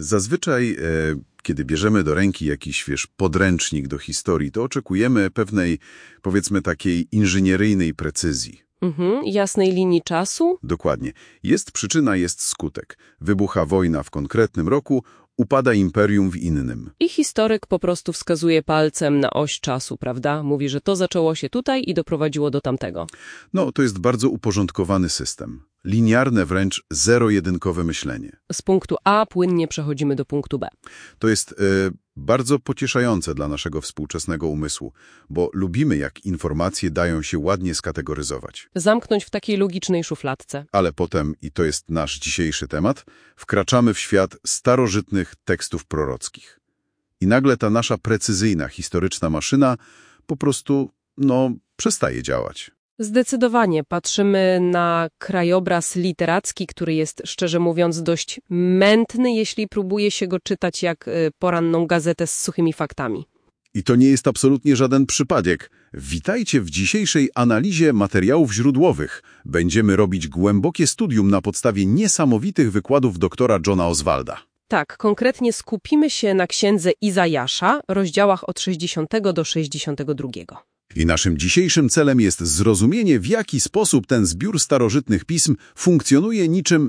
Zazwyczaj, kiedy bierzemy do ręki jakiś, podręcznik do historii, to oczekujemy pewnej, powiedzmy, takiej inżynieryjnej precyzji. Jasnej linii czasu? Dokładnie. Jest przyczyna, jest skutek. Wybucha wojna w konkretnym roku, upada imperium w innym. I historyk po prostu wskazuje palcem na oś czasu, prawda? Mówi, że to zaczęło się tutaj i doprowadziło do tamtego. No, to jest bardzo uporządkowany system. Liniarne wręcz zero-jedynkowe myślenie. Z punktu A płynnie przechodzimy do punktu B. To jest bardzo pocieszające dla naszego współczesnego umysłu, bo lubimy, jak informacje dają się ładnie skategoryzować. Zamknąć w takiej logicznej szufladce. Ale potem, i to jest nasz dzisiejszy temat, wkraczamy w świat starożytnych tekstów prorockich. I nagle ta nasza precyzyjna, historyczna maszyna po prostu, przestaje działać. Zdecydowanie patrzymy na krajobraz literacki, który jest, szczerze mówiąc, dość mętny, jeśli próbuje się go czytać jak poranną gazetę z suchymi faktami. I to nie jest absolutnie żaden przypadek. Witajcie w dzisiejszej analizie materiałów źródłowych. Będziemy robić głębokie studium na podstawie niesamowitych wykładów doktora Johna Oswalda. Tak, konkretnie skupimy się na księdze Izajasza, rozdziałach od 60 do 62. I naszym dzisiejszym celem jest zrozumienie, w jaki sposób ten zbiór starożytnych pism funkcjonuje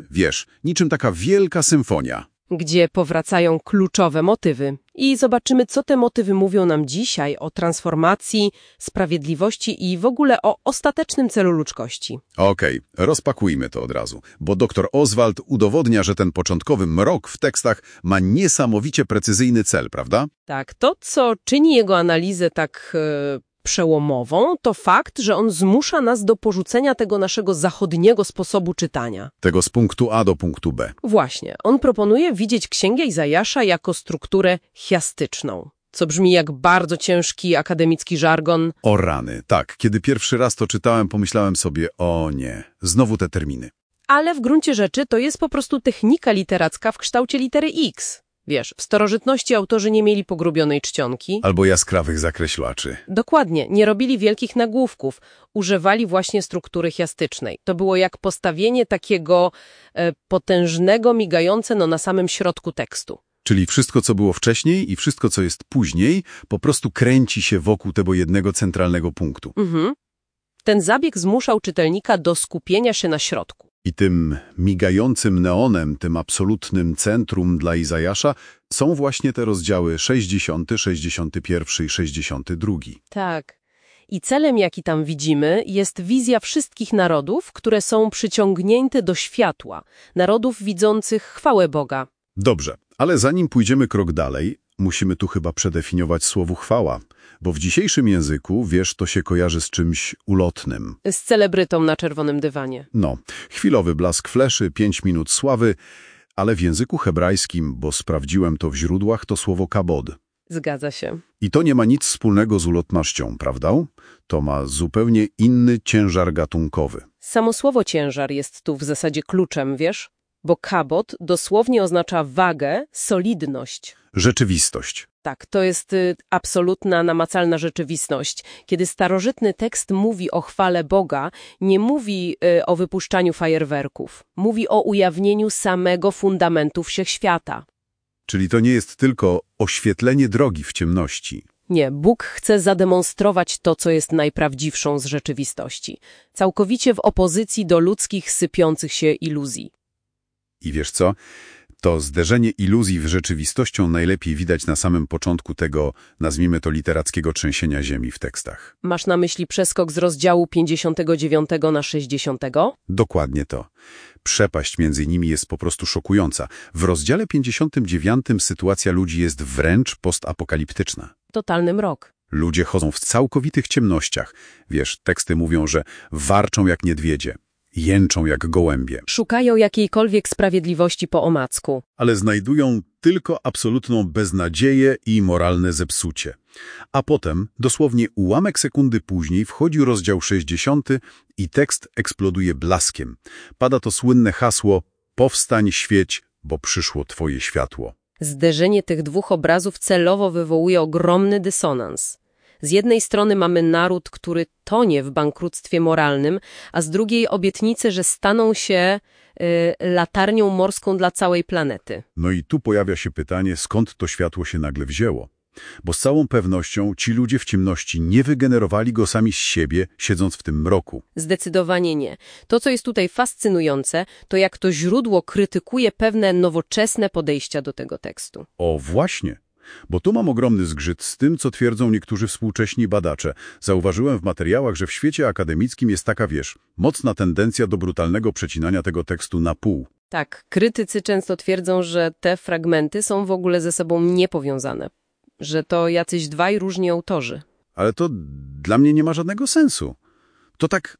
niczym taka wielka symfonia. Gdzie powracają kluczowe motywy. I zobaczymy, co te motywy mówią nam dzisiaj o transformacji, sprawiedliwości i w ogóle o ostatecznym celu ludzkości. Okej, rozpakujmy to od razu, bo dr Oswald udowodnia, że ten początkowy mrok w tekstach ma niesamowicie precyzyjny cel, prawda? Tak, to, co czyni jego analizę tak przełomową, to fakt, że on zmusza nas do porzucenia tego naszego zachodniego sposobu czytania. Tego z punktu A do punktu B. Właśnie. On proponuje widzieć Księgę Izajasza jako strukturę chiastyczną, co brzmi jak bardzo ciężki akademicki żargon. O rany, tak. Kiedy pierwszy raz to czytałem, pomyślałem sobie, o nie, znowu te terminy. Ale w gruncie rzeczy to jest po prostu technika literacka w kształcie litery X. Wiesz, w starożytności autorzy nie mieli pogrubionej czcionki. Albo jaskrawych zakreślaczy. Dokładnie, nie robili wielkich nagłówków. Używali właśnie struktury chiastycznej. To było jak postawienie takiego potężnego, migające na samym środku tekstu. Czyli wszystko, co było wcześniej i wszystko, co jest później, po prostu kręci się wokół tego jednego centralnego punktu. Ten zabieg zmuszał czytelnika do skupienia się na środku. I tym migającym neonem, tym absolutnym centrum dla Izajasza są właśnie te rozdziały 60, 61 i 62. Tak. I celem, jaki tam widzimy, jest wizja wszystkich narodów, które są przyciągnięte do światła. Narodów widzących chwałę Boga. Dobrze, ale zanim pójdziemy krok dalej, musimy tu chyba przedefiniować słowo chwała, bo w dzisiejszym języku, to się kojarzy z czymś ulotnym. Z celebrytą na czerwonym dywanie. Chwilowy blask fleszy, 5 minut sławy, ale w języku hebrajskim, bo sprawdziłem to w źródłach, to słowo kabod. Zgadza się. I to nie ma nic wspólnego z ulotnością, prawda? To ma zupełnie inny ciężar gatunkowy. Samo słowo ciężar jest tu w zasadzie kluczem, wiesz? Bo kabod dosłownie oznacza wagę, solidność. Rzeczywistość. Tak, to jest absolutna, namacalna rzeczywistość. Kiedy starożytny tekst mówi o chwale Boga, nie mówi o wypuszczaniu fajerwerków. Mówi o ujawnieniu samego fundamentu wszechświata. Czyli to nie jest tylko oświetlenie drogi w ciemności. Nie, Bóg chce zademonstrować to, co jest najprawdziwszą z rzeczywistości. Całkowicie w opozycji do ludzkich sypiących się iluzji. I wiesz co? To zderzenie iluzji z rzeczywistością najlepiej widać na samym początku tego, nazwijmy to, literackiego trzęsienia ziemi w tekstach. Masz na myśli przeskok z rozdziału 59 na 60? Dokładnie to. Przepaść między nimi jest po prostu szokująca. W rozdziale 59 sytuacja ludzi jest wręcz postapokaliptyczna. Totalny mrok. Ludzie chodzą w całkowitych ciemnościach. Teksty mówią, że warczą jak niedźwiedzie. Jęczą jak gołębie. Szukają jakiejkolwiek sprawiedliwości po omacku. Ale znajdują tylko absolutną beznadzieję i moralne zepsucie. A potem, dosłownie ułamek sekundy później, wchodzi rozdział 60 i tekst eksploduje blaskiem. Pada to słynne hasło: powstań, świeć, bo przyszło Twoje światło. Zderzenie tych dwóch obrazów celowo wywołuje ogromny dysonans. Z jednej strony mamy naród, który tonie w bankructwie moralnym, a z drugiej obietnicę, że staną się latarnią morską dla całej planety. No i tu pojawia się pytanie, skąd to światło się nagle wzięło. Bo z całą pewnością ci ludzie w ciemności nie wygenerowali go sami z siebie, siedząc w tym mroku. Zdecydowanie nie. To, co jest tutaj fascynujące, to jak to źródło krytykuje pewne nowoczesne podejścia do tego tekstu. O, właśnie. Bo tu mam ogromny zgrzyt z tym, co twierdzą niektórzy współcześni badacze. Zauważyłem w materiałach, że w świecie akademickim jest taka, mocna tendencja do brutalnego przecinania tego tekstu na pół. Tak, krytycy często twierdzą, że te fragmenty są w ogóle ze sobą niepowiązane. Że to jacyś dwaj różni autorzy. Ale to dla mnie nie ma żadnego sensu. To tak,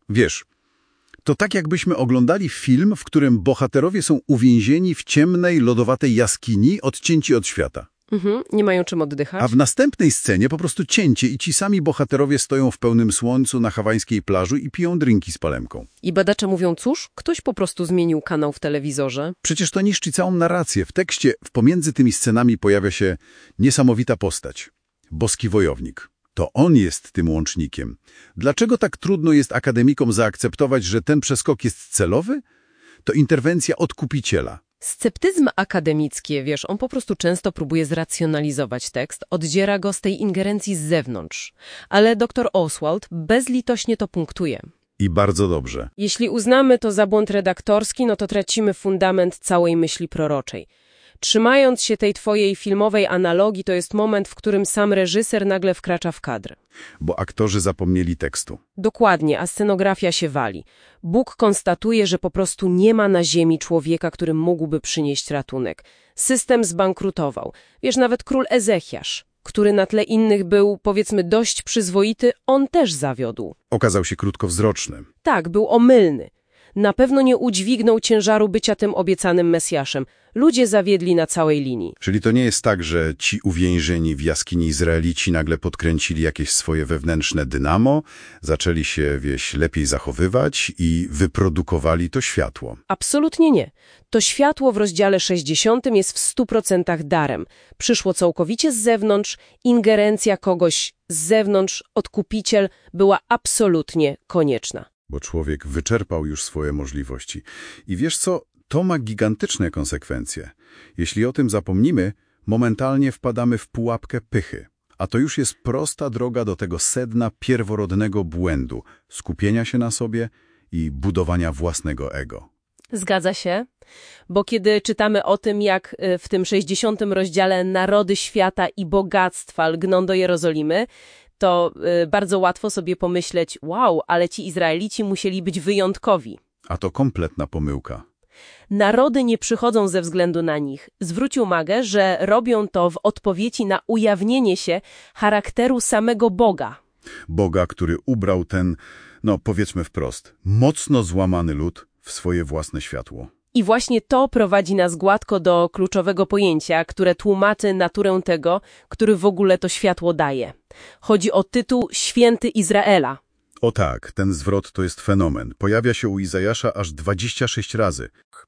to tak jakbyśmy oglądali film, w którym bohaterowie są uwięzieni w ciemnej, lodowatej jaskini, odcięci od świata. Nie mają czym oddychać. A w następnej scenie po prostu cięcie i ci sami bohaterowie stoją w pełnym słońcu na hawajskiej plaży i piją drinki z palemką. I badacze mówią, cóż, ktoś po prostu zmienił kanał w telewizorze. Przecież to niszczy całą narrację. W tekście, pomiędzy tymi scenami pojawia się niesamowita postać. Boski wojownik. To on jest tym łącznikiem. Dlaczego tak trudno jest akademikom zaakceptować, że ten przeskok jest celowy? To interwencja odkupiciela. Sceptyzm akademicki, on po prostu często próbuje zracjonalizować tekst, oddziera go z tej ingerencji z zewnątrz. Ale dr Oswald bezlitośnie to punktuje. I bardzo dobrze. Jeśli uznamy to za błąd redaktorski, no to tracimy fundament całej myśli proroczej. Trzymając się tej twojej filmowej analogii, to jest moment, w którym sam reżyser nagle wkracza w kadr. Bo aktorzy zapomnieli tekstu. Dokładnie, a scenografia się wali. Bóg konstatuje, że po prostu nie ma na ziemi człowieka, który mógłby przynieść ratunek. System zbankrutował. Nawet król Ezechiasz, który na tle innych był, powiedzmy, dość przyzwoity, on też zawiódł. Okazał się krótkowzroczny. Tak, był omylny. Na pewno nie udźwignął ciężaru bycia tym obiecanym Mesjaszem. Ludzie zawiedli na całej linii. Czyli to nie jest tak, że ci uwięzieni w jaskini Izraelici nagle podkręcili jakieś swoje wewnętrzne dynamo, zaczęli się, lepiej zachowywać i wyprodukowali to światło. Absolutnie nie. To światło w rozdziale 60 jest w 100% darem. Przyszło całkowicie z zewnątrz, ingerencja kogoś z zewnątrz, odkupiciel była absolutnie konieczna. Bo człowiek wyczerpał już swoje możliwości. I wiesz co? To ma gigantyczne konsekwencje. Jeśli o tym zapomnimy, momentalnie wpadamy w pułapkę pychy. A to już jest prosta droga do tego sedna pierworodnego błędu, skupienia się na sobie i budowania własnego ego. Zgadza się, bo kiedy czytamy o tym, jak w tym 60 rozdziale narody świata i bogactwa lgną do Jerozolimy, to bardzo łatwo sobie pomyśleć, wow, ale ci Izraelici musieli być wyjątkowi. A to kompletna pomyłka. Narody nie przychodzą ze względu na nich. Zwróć uwagę, że robią to w odpowiedzi na ujawnienie się charakteru samego Boga. Boga, który ubrał ten, powiedzmy wprost, mocno złamany lud w swoje własne światło. I właśnie to prowadzi nas gładko do kluczowego pojęcia, które tłumaczy naturę tego, który w ogóle to światło daje. Chodzi o tytuł Święty Izraela. O tak, ten zwrot to jest fenomen. Pojawia się u Izajasza aż 26 razy.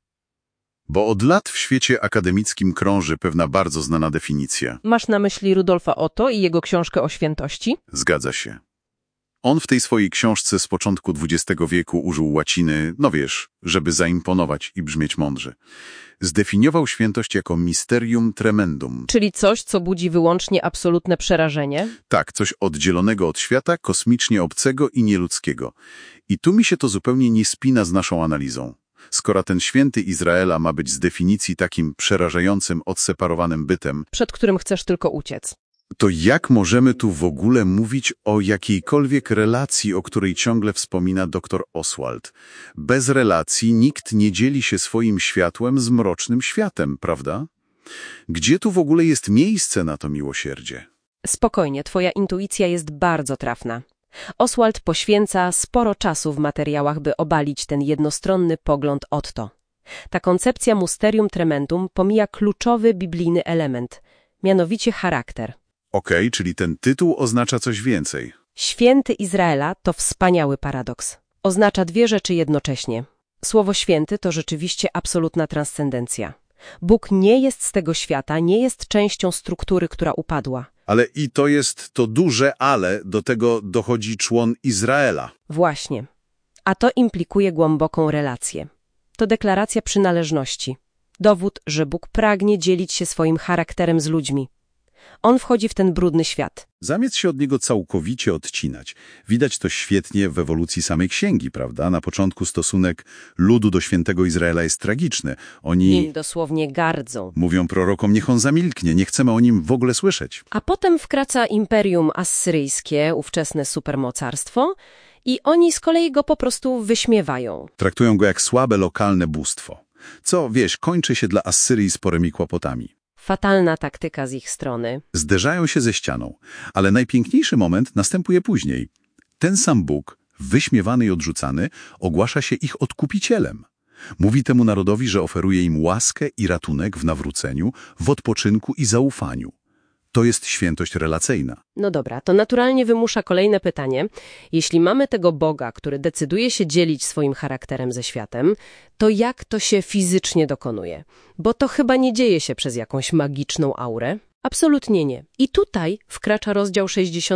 Bo od lat w świecie akademickim krąży pewna bardzo znana definicja. Masz na myśli Rudolfa Otto i jego książkę o świętości? Zgadza się. On w tej swojej książce z początku XX wieku użył łaciny, żeby zaimponować i brzmieć mądrze. Zdefiniował świętość jako mysterium tremendum. Czyli coś, co budzi wyłącznie absolutne przerażenie? Tak, coś oddzielonego od świata, kosmicznie obcego i nieludzkiego. I tu mi się to zupełnie nie spina z naszą analizą. Skoro ten święty Izraela ma być z definicji takim przerażającym, odseparowanym bytem, przed którym chcesz tylko uciec. To jak możemy tu w ogóle mówić o jakiejkolwiek relacji, o której ciągle wspomina dr Oswald? Bez relacji nikt nie dzieli się swoim światłem z mrocznym światem, prawda? Gdzie tu w ogóle jest miejsce na to miłosierdzie? Spokojnie, twoja intuicja jest bardzo trafna. Oswald poświęca sporo czasu w materiałach, by obalić ten jednostronny pogląd Otto. Ta koncepcja mysterium tremendum pomija kluczowy biblijny element, mianowicie charakter. Okej, czyli ten tytuł oznacza coś więcej. Święty Izraela to wspaniały paradoks. Oznacza dwie rzeczy jednocześnie. Słowo święty to rzeczywiście absolutna transcendencja. Bóg nie jest z tego świata, nie jest częścią struktury, która upadła. Ale i to jest to duże ale, do tego dochodzi człon Izraela. Właśnie. A to implikuje głęboką relację. To deklaracja przynależności. Dowód, że Bóg pragnie dzielić się swoim charakterem z ludźmi. On wchodzi w ten brudny świat. Zamiast się od niego całkowicie odcinać. Widać to świetnie w ewolucji samej księgi, prawda? Na początku stosunek ludu do świętego Izraela jest tragiczny. Oni Im dosłownie gardzą. mówią prorokom, niech on zamilknie, nie chcemy o nim w ogóle słyszeć. A potem wkracza Imperium Assyryjskie, ówczesne supermocarstwo, i oni z kolei go po prostu wyśmiewają. Traktują go jak słabe lokalne bóstwo. Co, wiesz, kończy się dla Asyrii sporymi kłopotami. Fatalna taktyka z ich strony. Zderzają się ze ścianą, ale najpiękniejszy moment następuje później. Ten sam Bóg, wyśmiewany i odrzucany, ogłasza się ich odkupicielem. Mówi temu narodowi, że oferuje im łaskę i ratunek w nawróceniu, w odpoczynku i zaufaniu. To jest świętość relacyjna. No dobra, to naturalnie wymusza kolejne pytanie. Jeśli mamy tego Boga, który decyduje się dzielić swoim charakterem ze światem, to jak to się fizycznie dokonuje? Bo to chyba nie dzieje się przez jakąś magiczną aurę. Absolutnie nie. I tutaj wkracza rozdział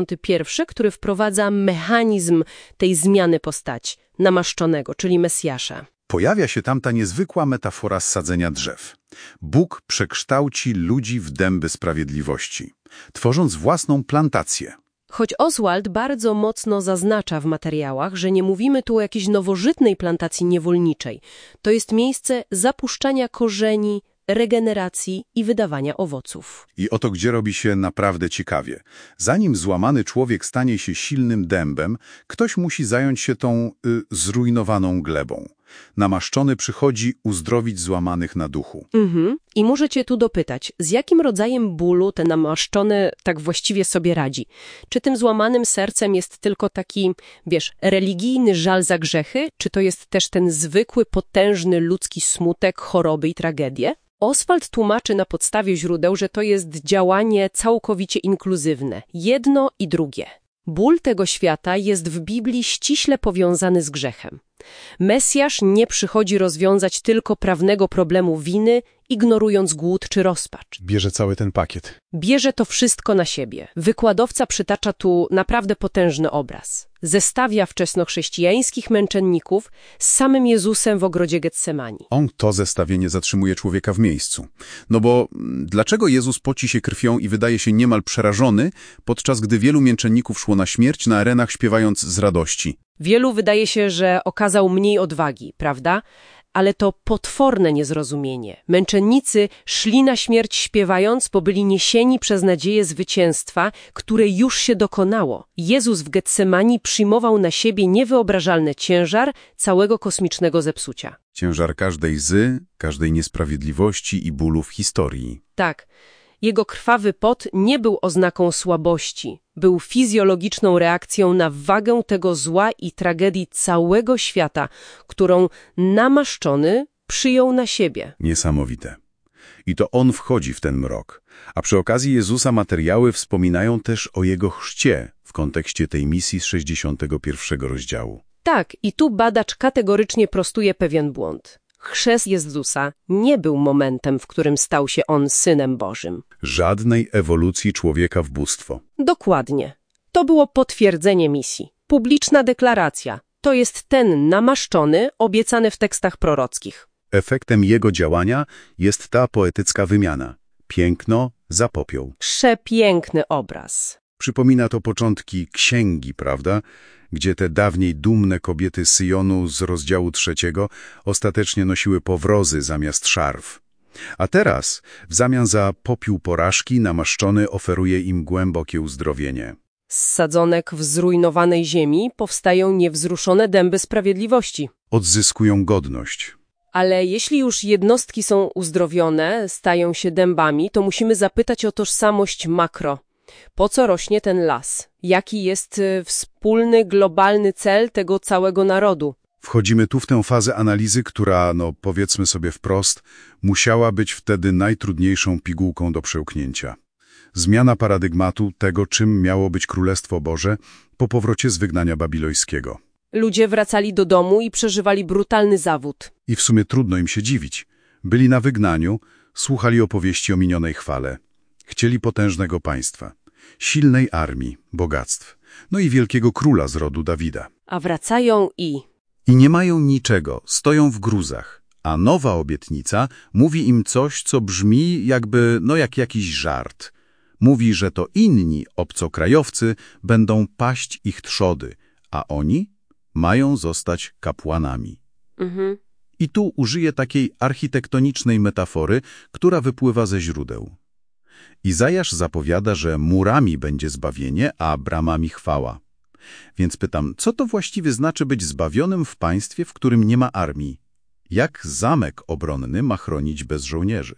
61, który wprowadza mechanizm tej zmiany postaci, namaszczonego, czyli Mesjasza. Pojawia się tam ta niezwykła metafora sadzenia drzew. Bóg przekształci ludzi w dęby sprawiedliwości, tworząc własną plantację. Choć Oswald bardzo mocno zaznacza w materiałach, że nie mówimy tu o jakiejś nowożytnej plantacji niewolniczej. To jest miejsce zapuszczania korzeni, regeneracji i wydawania owoców. I oto gdzie robi się naprawdę ciekawie. Zanim złamany człowiek stanie się silnym dębem, ktoś musi zająć się tą zrujnowaną glebą. Namaszczony przychodzi uzdrowić złamanych na duchu. I muszę cię tu dopytać, z jakim rodzajem bólu ten namaszczony tak właściwie sobie radzi? Czy tym złamanym sercem jest tylko taki, wiesz, religijny żal za grzechy? Czy to jest też ten zwykły, potężny ludzki smutek, choroby i tragedie? Oswald tłumaczy na podstawie źródeł, że to jest działanie całkowicie inkluzywne. Jedno i drugie. Ból tego świata jest w Biblii ściśle powiązany z grzechem. Mesjasz nie przychodzi rozwiązać tylko prawnego problemu winy, ignorując głód czy rozpacz. Bierze cały ten pakiet. Bierze to wszystko na siebie. Wykładowca przytacza tu naprawdę potężny obraz. Zestawia wczesnochrześcijańskich męczenników z samym Jezusem w ogrodzie Getsemani. To zestawienie zatrzymuje człowieka w miejscu. No bo dlaczego Jezus poci się krwią i wydaje się niemal przerażony, podczas gdy wielu męczenników szło na śmierć na arenach śpiewając z radości? Wielu wydaje się, że okazał mniej odwagi, prawda? Ale to potworne niezrozumienie. Męczennicy szli na śmierć śpiewając, bo byli niesieni przez nadzieję zwycięstwa, które już się dokonało. Jezus w Getsemani przyjmował na siebie niewyobrażalny ciężar całego kosmicznego zepsucia. Ciężar każdej każdej niesprawiedliwości i bólu w historii. Tak. Jego krwawy pot nie był oznaką słabości. Był fizjologiczną reakcją na wagę tego zła i tragedii całego świata, którą namaszczony przyjął na siebie. Niesamowite. I to on wchodzi w ten mrok. A przy okazji Jezusa materiały wspominają też o jego chrzcie w kontekście tej misji z 61 rozdziału. Tak, i tu badacz kategorycznie prostuje pewien błąd. Chrzest Jezusa nie był momentem, w którym stał się on Synem Bożym. Żadnej ewolucji człowieka w bóstwo. Dokładnie. To było potwierdzenie misji. Publiczna deklaracja. To jest ten namaszczony, obiecany w tekstach prorockich. Efektem jego działania jest ta poetycka wymiana. Piękno za popiół. Przepiękny obraz. Przypomina to początki księgi, prawda? Gdzie te dawniej dumne kobiety Syjonu z rozdziału 3 ostatecznie nosiły powrozy zamiast szarf. A teraz, w zamian za popiół porażki, namaszczony oferuje im głębokie uzdrowienie. Z sadzonek w zrujnowanej ziemi powstają niewzruszone dęby sprawiedliwości. Odzyskują godność. Ale jeśli już jednostki są uzdrowione, stają się dębami, to musimy zapytać o tożsamość makro. Po co rośnie ten las? Jaki jest wspólny, globalny cel tego całego narodu? Wchodzimy tu w tę fazę analizy, która, powiedzmy sobie wprost, musiała być wtedy najtrudniejszą pigułką do przełknięcia. Zmiana paradygmatu tego, czym miało być Królestwo Boże po powrocie z wygnania babilońskiego. Ludzie wracali do domu i przeżywali brutalny zawód. I w sumie trudno im się dziwić. Byli na wygnaniu, słuchali opowieści o minionej chwale. Chcieli potężnego państwa, silnej armii, bogactw, i wielkiego króla z rodu Dawida. A wracają i nie mają niczego, stoją w gruzach, A nowa obietnica mówi im coś, co brzmi jakby, jak jakiś żart. Mówi, że to inni obcokrajowcy będą paść ich trzody, a oni mają zostać kapłanami. I tu użyję takiej architektonicznej metafory, która wypływa ze źródeł. Izajasz zapowiada, że murami będzie zbawienie, a bramami chwała. Więc pytam, co to właściwie znaczy być zbawionym w państwie, w którym nie ma armii? Jak zamek obronny ma chronić bez żołnierzy?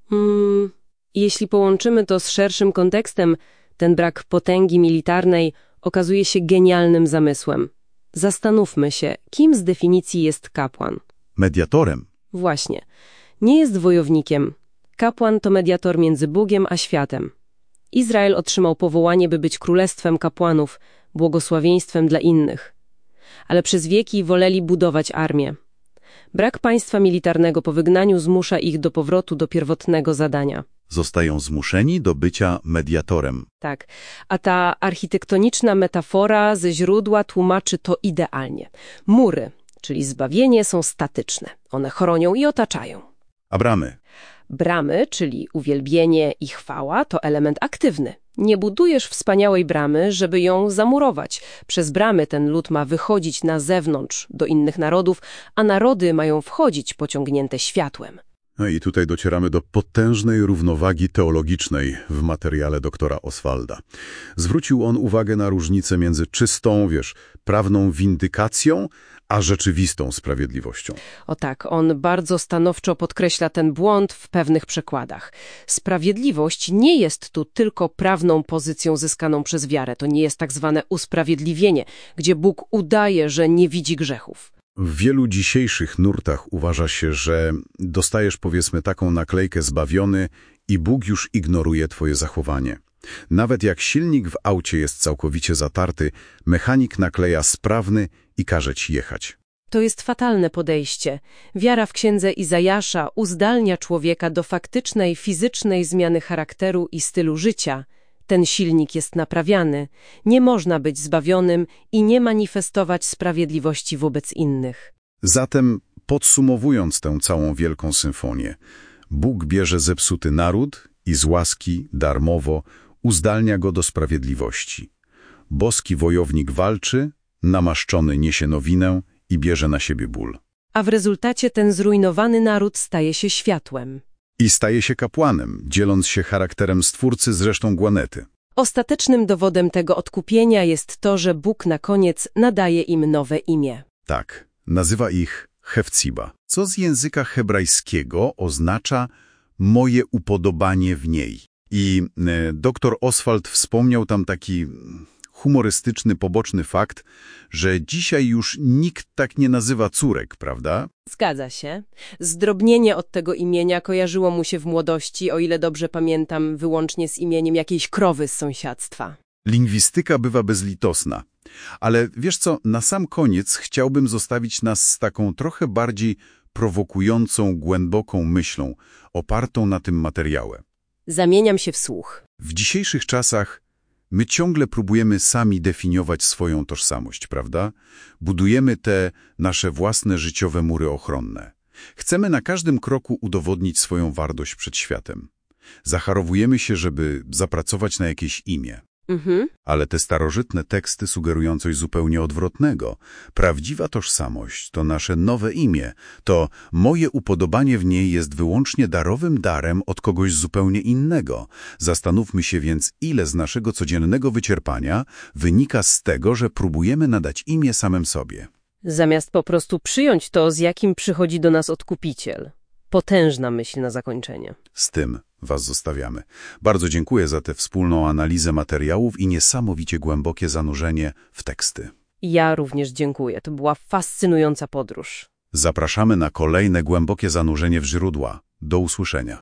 Jeśli połączymy to z szerszym kontekstem, ten brak potęgi militarnej okazuje się genialnym zamysłem. Zastanówmy się, kim z definicji jest kapłan? Mediatorem. Właśnie. Nie jest wojownikiem. Kapłan to mediator między Bogiem a światem. Izrael otrzymał powołanie, by być królestwem kapłanów, błogosławieństwem dla innych. Ale przez wieki woleli budować armię. Brak państwa militarnego po wygnaniu zmusza ich do powrotu do pierwotnego zadania. Zostają zmuszeni do bycia mediatorem. Tak, a ta architektoniczna metafora ze źródła tłumaczy to idealnie. Mury, czyli zbawienie, są statyczne. One chronią i otaczają. A bramy? Bramy, czyli uwielbienie i chwała, to element aktywny. Nie budujesz wspaniałej bramy, żeby ją zamurować. Przez bramy ten lud ma wychodzić na zewnątrz, do innych narodów, a narody mają wchodzić pociągnięte światłem. No i tutaj docieramy do potężnej równowagi teologicznej w materiale doktora Oswalda. Zwrócił on uwagę na różnicę między czystą, prawną windykacją, a rzeczywistą sprawiedliwością. O tak, on bardzo stanowczo podkreśla ten błąd w pewnych przekładach. Sprawiedliwość nie jest tu tylko prawną pozycją zyskaną przez wiarę. To nie jest tak zwane usprawiedliwienie, gdzie Bóg udaje, że nie widzi grzechów. W wielu dzisiejszych nurtach uważa się, że dostajesz powiedzmy taką naklejkę zbawiony i Bóg już ignoruje twoje zachowanie. Nawet jak silnik w aucie jest całkowicie zatarty, mechanik nakleja sprawny i każe ci jechać. To jest fatalne podejście. Wiara w księdze Izajasza uzdalnia człowieka do faktycznej, fizycznej zmiany charakteru i stylu życia. Ten silnik jest naprawiany. Nie można być zbawionym i nie manifestować sprawiedliwości wobec innych. Zatem, podsumowując tę całą wielką symfonię, Bóg bierze zepsuty naród i z łaski, darmowo, uzdalnia go do sprawiedliwości. Boski wojownik walczy, namaszczony niesie nowinę i bierze na siebie ból. A w rezultacie ten zrujnowany naród staje się światłem. I staje się kapłanem, dzieląc się charakterem Stwórcy z resztą Gwanety. Ostatecznym dowodem tego odkupienia jest to, że Bóg na koniec nadaje im nowe imię. Tak, nazywa ich Hefziba, co z języka hebrajskiego oznacza moje upodobanie w niej. I doktor Oswald wspomniał tam taki humorystyczny, poboczny fakt, że dzisiaj już nikt tak nie nazywa córek, prawda? Zgadza się. Zdrobnienie od tego imienia kojarzyło mu się w młodości, o ile dobrze pamiętam, wyłącznie z imieniem jakiejś krowy z sąsiadztwa. Lingwistyka bywa bezlitosna. Ale wiesz co, na sam koniec chciałbym zostawić nas z taką trochę bardziej prowokującą, głęboką myślą, opartą na tym materiale. Zamieniam się w słuch. W dzisiejszych czasach my ciągle próbujemy sami definiować swoją tożsamość, prawda? Budujemy te nasze własne życiowe mury ochronne. Chcemy na każdym kroku udowodnić swoją wartość przed światem. Zacharowujemy się, żeby zapracować na jakieś imię. Ale te starożytne teksty sugerują coś zupełnie odwrotnego. Prawdziwa tożsamość to nasze nowe imię. To moje upodobanie w niej jest wyłącznie darowym darem od kogoś zupełnie innego. Zastanówmy się więc, ile z naszego codziennego wyczerpania wynika z tego, że próbujemy nadać imię samym sobie. Zamiast po prostu przyjąć to, z jakim przychodzi do nas Odkupiciel. Potężna myśl na zakończenie. Z tym was zostawiamy. Bardzo dziękuję za tę wspólną analizę materiałów i niesamowicie głębokie zanurzenie w teksty. Ja również dziękuję. To była fascynująca podróż. Zapraszamy na kolejne głębokie zanurzenie w źródła. Do usłyszenia.